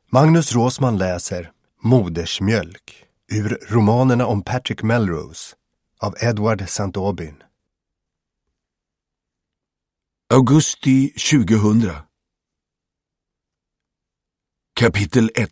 Magnus Råsman läser Modersmjölk ur romanerna om Patrick Melrose av Edward St. Aubyn. Augusti 2000. Kapitel 1.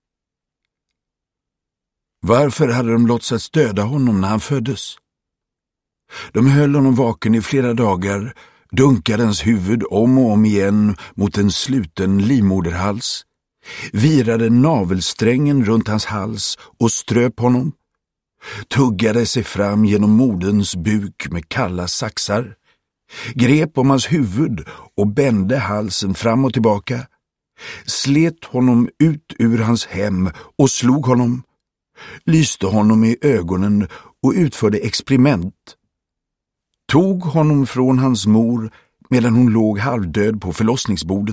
Varför hade de låtsats döda honom när han föddes? De höll honom vaken i flera dagar, dunkade hans huvud om och om igen mot en sluten livmoderhals, virade navelsträngen runt hans hals och ströp honom, tuggade sig fram genom moderns buk med kalla saxar, grep om hans huvud och bände halsen fram och tillbaka, slet honom ut ur hans hem och slog honom, lyste honom i ögonen och utförde experiment, tog honom från hans mor medan hon låg halvdöd på förlossningsbordet.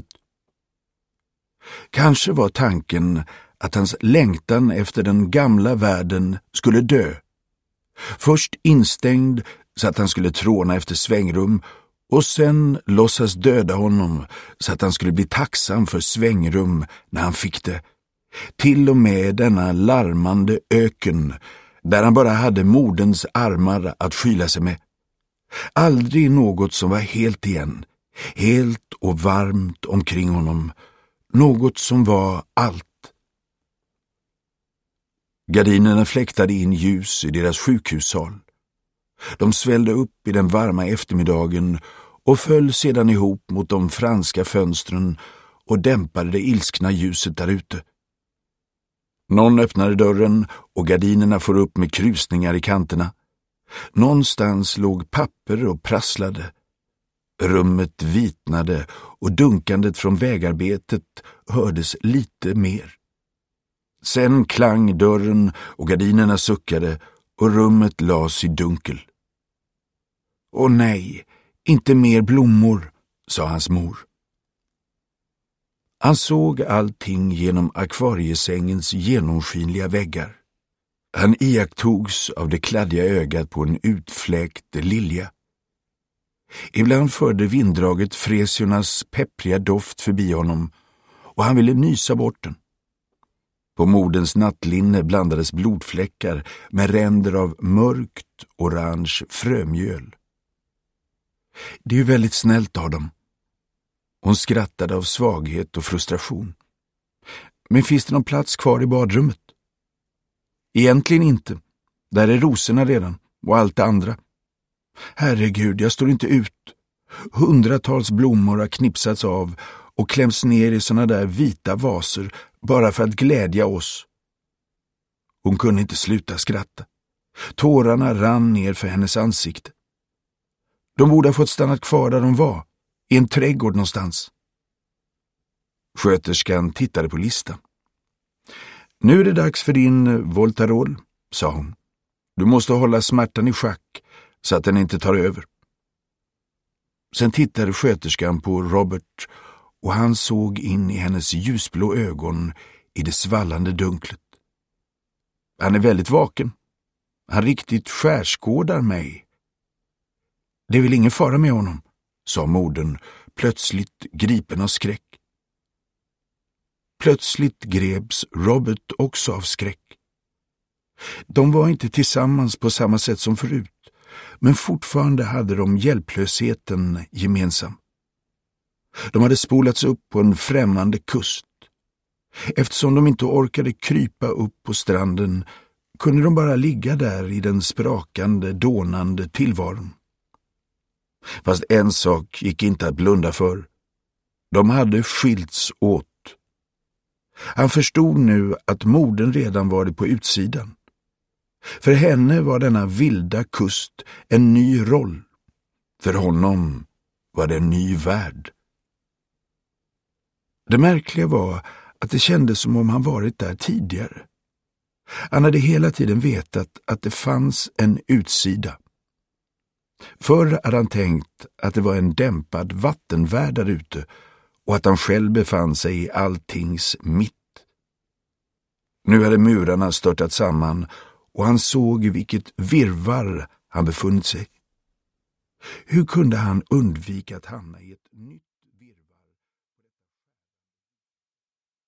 Kanske var tanken att hans längtan efter den gamla världen skulle dö. Först instängd så att han skulle tråna efter svängrum och sen låtsas döda honom så att han skulle bli tacksam för svängrum när han fick det. Till och med denna larmande öken där han bara hade moderns armar att skyla sig med. Aldrig något som var helt igen, helt och varmt omkring honom. Något som var allt. Gardinerna fläktade in ljus i deras sjukhussal. De svällde upp i den varma eftermiddagen och föll sedan ihop mot de franska fönstren och dämpade det ilskna ljuset där ute. Någon öppnade dörren och gardinerna for upp med krusningar i kanterna. Någonstans låg papper och prasslade. Rummet vitnade och dunkandet från vägarbetet hördes lite mer. Sen klang dörren och gardinerna suckade och rummet lades i dunkel. Åh nej, inte mer blommor, sa hans mor. Han såg allting genom akvariesängens genomskinliga väggar. Han iakttogs av det kladdiga ögat på en utfläkt lilja. Ibland förde vinddraget fresionas peppriga doft förbi honom och han ville nysa bort den. På moderns nattlinne blandades blodfläckar med ränder av mörkt orange frömjöl. Det är ju väldigt snällt av dem. Hon skrattade av svaghet och frustration. Men finns det någon plats kvar i badrummet? Egentligen inte. Där är rosorna redan och allt det andra. Herregud, jag står inte ut. Hundratals blommor har knipsats av och kläms ner i såna där vita vaser bara för att glädja oss. Hon kunde inte sluta skratta. Tårarna rann ner för hennes ansikte. De borde ha fått stanna kvar där de var, i en trädgård någonstans. Sköterskan tittade på listan. Nu är det dags för din Voltarol, sa hon. Du måste hålla smärtan i schack så att den inte tar över. Sen tittade sköterskan på Robert och han såg in i hennes ljusblå ögon i det svallande dunklet. Han är väldigt vaken. Han riktigt skärskådar mig. Det är väl ingen fara med honom, sa modern, plötsligt gripen av skräck. Plötsligt greps Robert också av skräck. De var inte tillsammans på samma sätt som förut, men fortfarande hade de hjälplösheten gemensam. De hade spolats upp på en främmande kust. Eftersom de inte orkade krypa upp på stranden kunde de bara ligga där i den sprakande, dånande tillvaron. Fast en sak gick inte att blunda för. De hade skilts åt. Han förstod nu att modern redan varit på utsidan. För henne var denna vilda kust en ny roll. För honom var det en ny värld. Det märkliga var att det kändes som om han varit där tidigare. Han hade hela tiden vetat att det fanns en utsida. Förr hade han tänkt att det var en dämpad vattenvärld där ute och att han själv befann sig i alltings mitt. Nu hade murarna störtat samman och han såg i vilket virrvarr han befunnit sig. Hur kunde han undvika att hamna i ett nytt